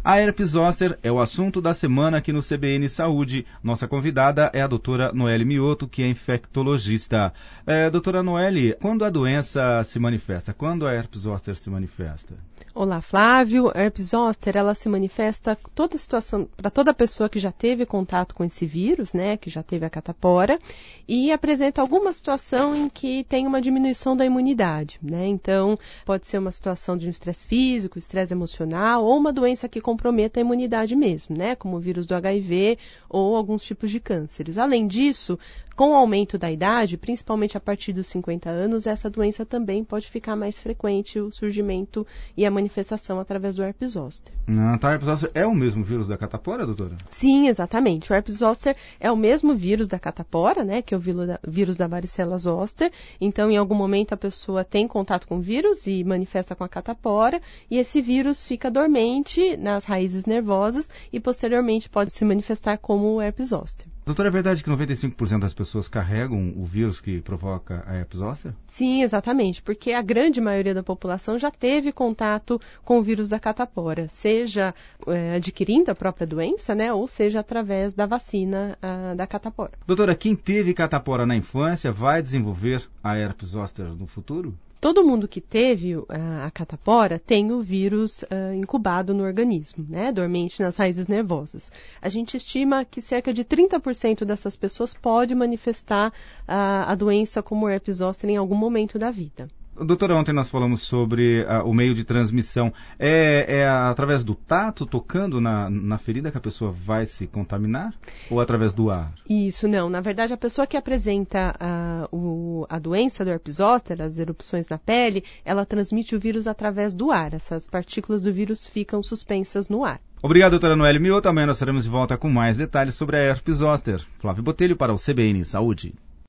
A herpes zoster é o assunto da semana aqui no CBN Saúde. Nossa convidada é a doutora Noeli Mioto, que é infectologista. Doutora Noeli, quando a doença se manifesta? Quando a herpes zoster se manifesta? Olá, Flávio. A herpes zoster, ela se manifesta para toda pessoa que já teve contato com esse vírus, né, que já teve a catapora, e apresenta alguma situação em que tem uma diminuição da imunidade, né? Então, pode ser uma situação de um estresse físico, estresse emocional, ou uma doença que comprometa a imunidade mesmo, né, como o vírus do HIV ou alguns tipos de cânceres. Além disso, com o aumento da idade, principalmente a partir dos 50 anos, essa doença também pode ficar mais frequente, o surgimento e a manifestação através do herpes zoster. O herpes zoster é o mesmo vírus da catapora, doutora? Sim, exatamente. O herpes zoster é o mesmo vírus da catapora, né, que é o vírus da varicela zoster. Então, em algum momento, a pessoa tem contato com o vírus e manifesta com a catapora, e esse vírus fica dormente nas raízes nervosas e, posteriormente, pode se manifestar como o herpes zoster. Doutora, é verdade que 95% das pessoas carregam o vírus que provoca a herpes zoster? Sim, exatamente, porque a grande maioria da população já teve contato com o vírus da catapora, seja adquirindo a própria doença, né, ou seja através da vacina da catapora. Doutora, quem teve catapora na infância vai desenvolver a herpes zoster no futuro? Todo mundo que teve a catapora tem o vírus incubado no organismo, né, dormente nas raízes nervosas. A gente estima que cerca de 30% dessas pessoas pode manifestar a doença como herpes zoster em algum momento da vida. Doutora, ontem nós falamos sobre o meio de transmissão. É através do tato, tocando na ferida, que a pessoa vai se contaminar? Ou através do ar? Isso, não. Na verdade, a pessoa que apresenta a doença do herpes zoster, as erupções na pele, ela transmite o vírus através do ar. Essas partículas do vírus ficam suspensas no ar. Obrigado, doutora Noeli Mioto. Amanhã nós estaremos de volta com mais detalhes sobre a herpes zoster. Flávio Botelho para o CBN Saúde.